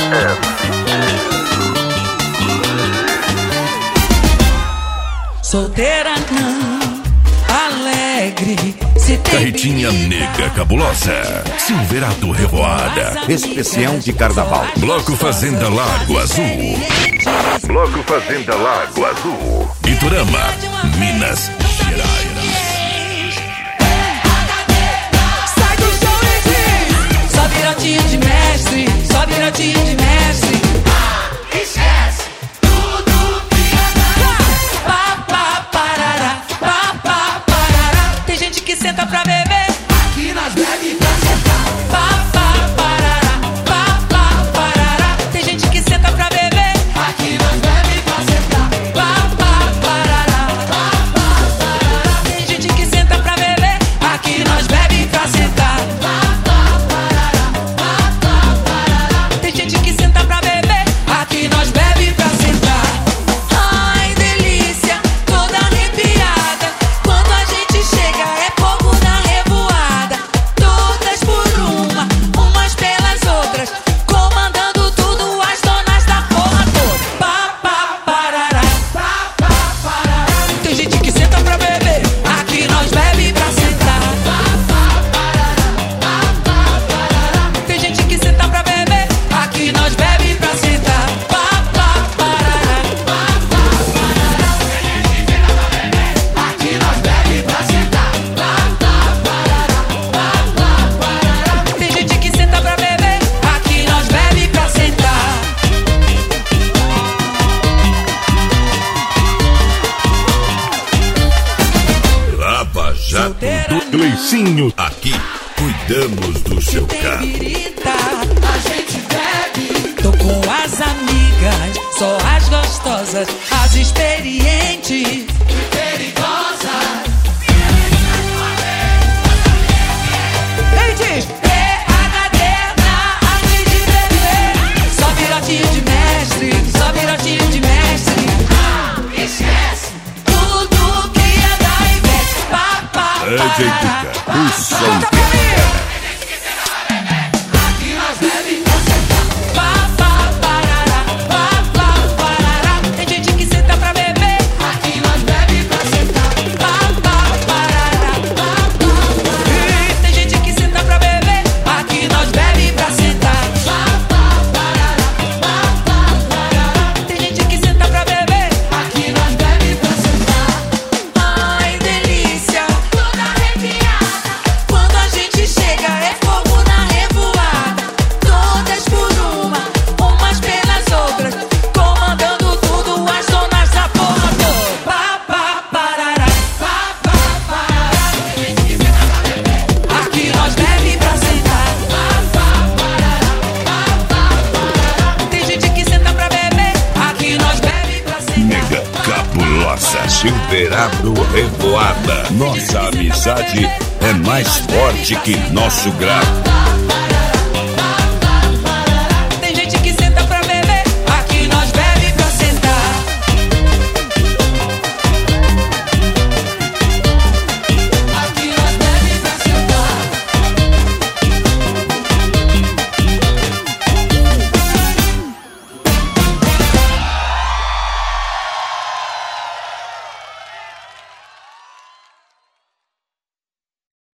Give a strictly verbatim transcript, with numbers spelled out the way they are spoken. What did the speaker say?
Solteira não, alegre. Se tem Carretinha Negra Cabulosa, Silverado Revoada, especial de carnaval. Bloco Fazenda Lago Azul, Bloco Fazenda Lago Azul, Iturama, Minas Gerais. Sai do chão e diz: só virotinho de mestre, só virotinho de mestre. Ah, esquece tudo que é pá, pá, parará, pá, pá, parará. Tem gente que senta pra beber, aqui nós bebe pra sentar. pá, pá, parará, pá, pá, parará. Tem gente que senta pra beber, Aqui nós bebe pra sentar. pá, pá, parará, pá, pá, parará. Tem gente que senta pra beber, aqui nós bebe pra sentar. Tem gente que senta pra beber, aqui nós bebe pra sentar. Ai, delícia, toda arrepiada. Quando a gente chega é fogo na revoada. Todas por uma, umas pelas outras, comandando tudo as donas da porra toda. Pá, pá, parará, pá, pá, parará. Tem gente que senta pra beber, aqui nós bebe pra sentar. Pá, pá, parará, pá, pá, parará. Tem gente que senta pra beber, aqui nós bebe pra sentar. Pá, pá, parará, pá, pá, parará. Aqui nós bebe pra sentar. Tem gente que senta pra beber, aqui nós bebe pra sentar. Lava Jato do Gleicinho. Aqui cuidamos do seu carro. Birita, A gente bebe. tô com as amigas, só as gostosas, as experientes. Perigosa. Ele diz: P H D na arte de beber. Só virotinho de mestre, só virotinho de mestre. Ah, esquece. Tudo que é da Ivete. Pá, pá, É parará. Jeitica, o som Canta que pra mim. Aqui nós bebe pra sentar. Pá, pá, parará, pá, pá, parará. Tem gente que senta pra beber. Aqui nós bebe pra sentar. Pá, pá, parará, pá, pá, parará. Tem gente que senta pra beber. Aqui nós bebe pra sentar. Pá, pá, parará, pá, pá, parará. Tem gente que senta pra beber. Aqui nós bebe pra sentar. Ai, delícia, Toda arrepiada. quando a gente chega é fogo na revoada. Todas por uma, umas pelas outras, comandando tudo as donas da porra toda. Pá, pá, parará, Pá, pá, parará. aqui nós bebe pra sentar. Pá, pá, parará. Pá, pá, parará. Tem gente que senta pra beber, aqui nós bebe pra sentar. Nega Cabulosa, Silverado Revoada. Nossa amizade é mais forte que nosso grau.